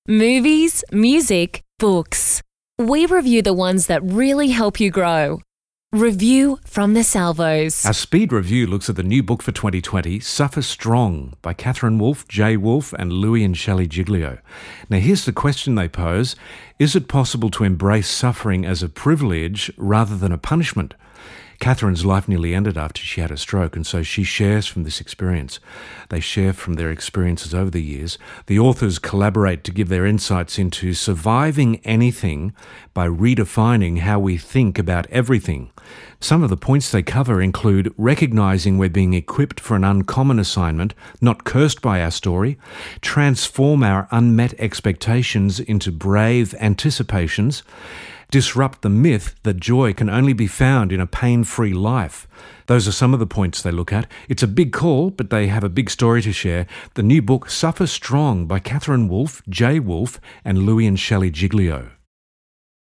Movies, music, books. We review the ones that really help you grow. Review from the Salvos. Our speed review looks at the new book for 2020, Suffer Strong, by Catherine Wolfe, Jay Wolfe and Louis and Shelley Giglio. Now here's the question they pose. Is it possible to embrace suffering as a privilege rather than a punishment? Catherine's life nearly ended after she had a stroke, and so she shares from this experience. They share from their experiences over the years. The authors collaborate to give their insights into surviving anything by redefining how we think about everything. Some of the points they cover include recognizing we're being equipped for an uncommon assignment, not cursed by our story, transform our unmet expectations into brave anticipations, disrupt the myth that joy can only be found in a pain-free life. Those are some of the points they look at. It's a big call, but they have a big story to share. The new book, Suffer Strong, by Catherine Wolfe, Jay Wolfe and Louis and Shelley Giglio.